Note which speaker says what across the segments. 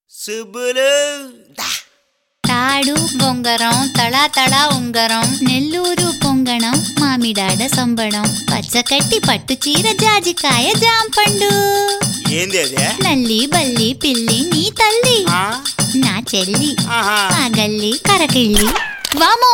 Speaker 1: సుబ్బులు
Speaker 2: తాడు బొంగరం తళా తళా ఉంగరం నెల్లూరు పొంగణం మామిడాడ సంబడం పచ్చకట్టి పట్టు చీర జాజికాయ జాంపండు
Speaker 1: ఏంది అదే?
Speaker 2: నల్లి బల్లి పిల్లి నీ తల్లి
Speaker 1: ఆ?
Speaker 2: నా చెల్లి
Speaker 1: ఆహా.
Speaker 2: ఆ గల్లి కరకిళ్ళి వామో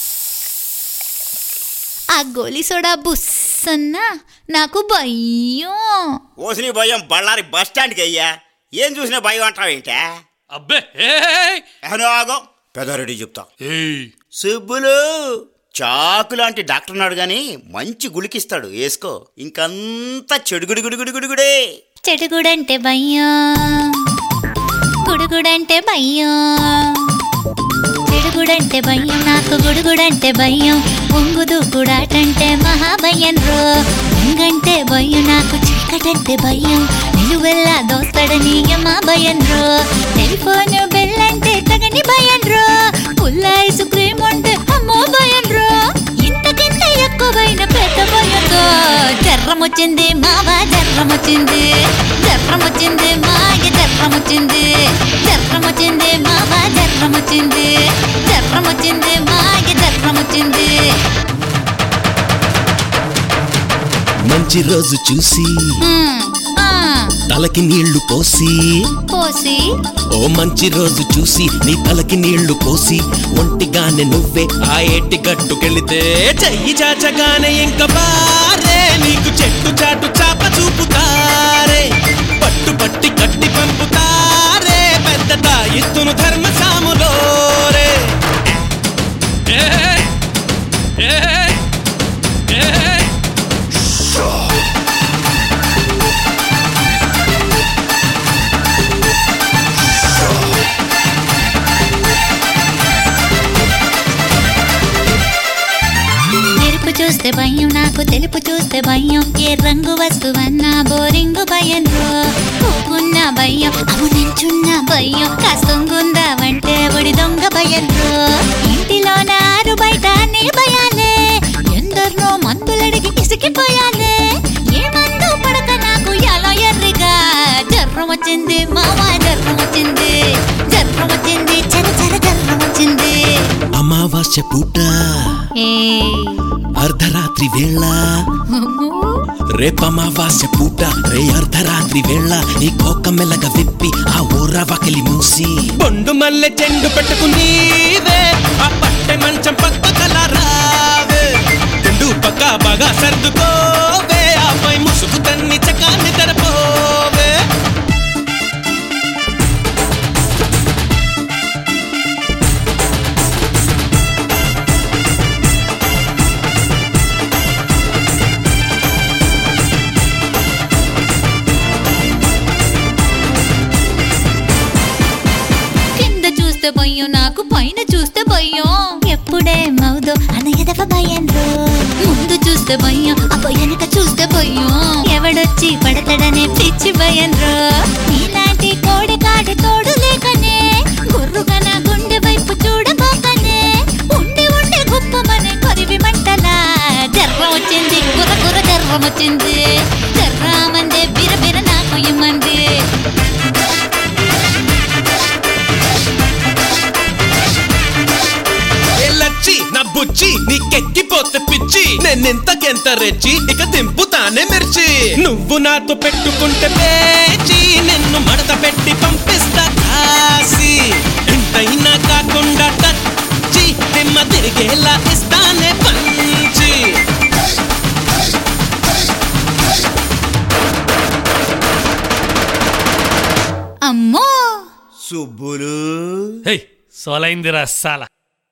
Speaker 2: ఆ గోలి సోడా బుస్సన్నా నాకు భయం.
Speaker 1: ఓసిని భయం బళ్ళారి బస్ స్టాండ్కి అయ్యా. ఏం చూసినా భయం అంటావేంటే?
Speaker 3: అబ్బే
Speaker 1: ఆగో పెదారెడ్డి చెప్తా.
Speaker 3: ఏయ్
Speaker 1: సుబ్బులు చాకు లాంటి డాక్టర్ ఉన్నాడు గాని మంచి గుళికిస్తాడు, వేసుకో. ఇంకంతా చెడుగుడుగుడుగుడుగుడుగుడే.
Speaker 2: చెడుగుడంటే భయం, గుడుగుడంటే భయం, చెడుగుడంటే భయం, నాకు గుడుగుడంటే భయం, ఒంగు దూకుడాటంటే మహాభయం రో. ఒంగంటే భయం, నాకు చీకటంటే భయం, నిలువెల్లా దోస్తడని యమా భయం రో. టెలిఫోన్ బెల్లంటే తగని భయం రో. పుల్ల ఐస్ క్రీమ్ అంటే అమ్మో భయం రో. ఇంతకింత ఎక్కువైన పెద్ద భయంతో జర్రం వచ్చింది మావా, జర్రం వచ్చింది, జర్రం వచ్చింది మాయ, జర్రం వచ్చింది, జర్రం వచ్చింది మావా, జర్రం వచ్చింది, జర్రం వచ్చింది మాయ, జర్రం వచ్చింది.
Speaker 4: మంచి రోజు చూసి తలకి నీళ్లు పోసి,
Speaker 2: పోసి
Speaker 4: ఓ మంచి రోజు చూసి నీ తలకి నీళ్లు పోసి ఒంటిగానే నువ్వే ఆ ఏటి గట్టుకెళితే చెయ్యి చాచగానే ఇంక బారే నీకు చెట్టు చాటు చాప చూపుతారే, పట్టు పట్టి కట్టి పంపుతారే పెద్ద తాయిత్తును ధర్మ సాములోరే.
Speaker 2: ఎరుపు చూస్తే భయం, నాకు తెలుపు చూస్తే భయం, ఏ రంగు వస్తువన్నా బోరింగు భయం రో. కూకున్న భయం, అవు నించున్న భయం, కాస్తొంగుందా వంటే ఒడి దొంగ భయం రో. ఇంటిలో నారు బయట నీ భయాలే, ఎందరినో మందులడిగి పిసికిపోయాలే. ఏ మందు పడక నాకు ఎలా ఎర్రిగా జర్రం వచ్చింది మావా, జర్రం వచ్చింది, జర్రం వచ్చింది, చర చర జర్రం వచ్చింది.
Speaker 4: అమావాస్య పూట అర్ధరాత్రి వేళ, రేపమావాస్య పూట రే అర్ధరాత్రి వేళ నీ కోక మెల్లగ విప్పి ఆ ఊర వకిలి మూసి బొండు మల్లె చెండు పెట్టుకునీవే ఆ పట్టె మంచం పక్క కలరావే రెండు పక్క బాగా సర్దుకోవే ఆపై ముసుగు తన్ని చకాన్ని తెరపోవే.
Speaker 2: చూస్తే భయం, నాకు పైన చూస్తే భయం, ఎప్పుడే మౌదో అన ఎదవ భయం రో. ముందు చూస్తే భయం, అప్ప వెనక చూస్తే భయం, ఎవడొచ్చి పడతాడనే పిచ్చి భయం రో. నీలాంటి కోడి కాడి తోడు లేకనే గుర్రుగా నా గుండె వైపు చూడబోకనే ఉండి ఉండి గుప్పమనే కొరివి మంటలా జర్రం వచ్చింది, గుర్ర గుర్ర జర్రం వచ్చింది, జర్రామందే బిర బిర నాకు ఇమ్మంది.
Speaker 4: నా బుజ్జి నీకెక్కిపోతే పిచ్చి నేనెంతకెంత రెచ్చి ఇక దింపుతానే మిర్చి. నువ్వు నాతో పెట్టుకుంటే పేచి నిన్ను మడత పెట్టి పంపిస్తా కాసి. ఎంతైనా కాకుండా టచ్చి దిమ్మ తిరిగేలా ఇస్తానే పంచి.
Speaker 2: అమ్మో
Speaker 1: సుబ్బులు
Speaker 3: సోలైందిరా సాల.